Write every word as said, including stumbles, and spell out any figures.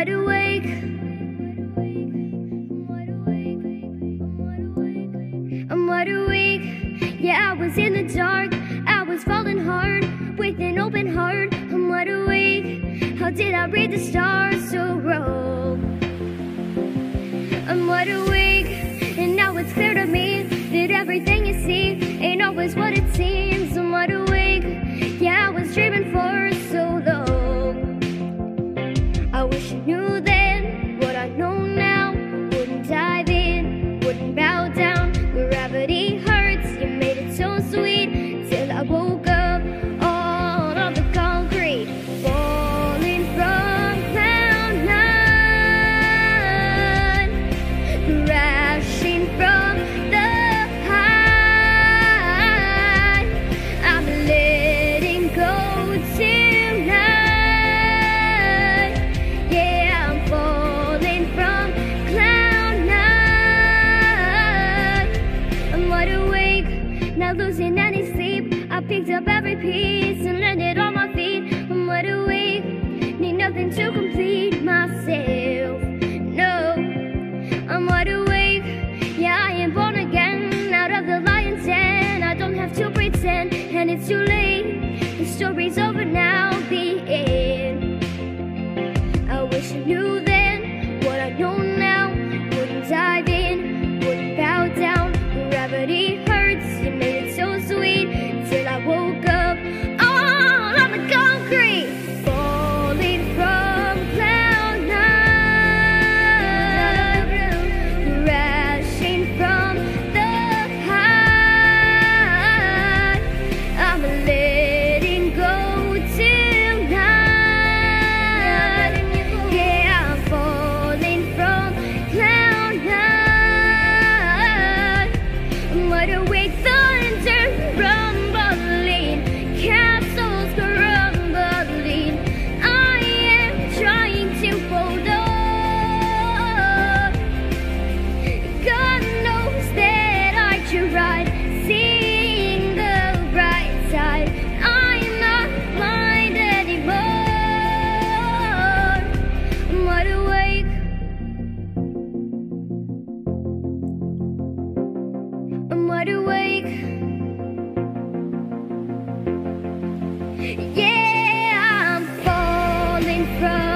wide awake. I'm wide awake. Yeah, I was in the dark, I was falling hard with an open heart. I'm wide awake. How did I read the stars so wrong? I'm wide awake, and now it's clear to me that everything you see ain't always what it seems. I'm wide awake. Yeah, I was dreaming for so long. I wish I knew then what I know now. Wouldn't dive in, wouldn't bow down. Gravity hurts, you made it so sweet. Till I woke up all on the concrete, falling from cloud nine, crashing from the high. I'm letting go tonight. Yeah, I'm falling from cloud nine. I'm wide awake, not losing any sleep. I picked up every piece and landed on my feet. I'm wide awake, need nothing to complete myself. No, I'm wide awake. Yeah, I am born again, out of the lion's den. I don't have to pretend, and it's too late. The story's over now, the end. I wish I knew then what I know now. Wouldn't dive in, wouldn't bow down. Gravity hurts, you made it so sweet. Till I woke up all on the concrete, falling from cloud nine, crashing from the high. I'm letting go tonight. Yeah, I'm falling from cloud nine. I'm wide awake, thunder rumbling, castles crumbling. I am trying to hold on. God knows that I tried, seeing the bright side. I'm not blind anymore. I'm wide awake. I'm wide awake. Yeah, I'm falling from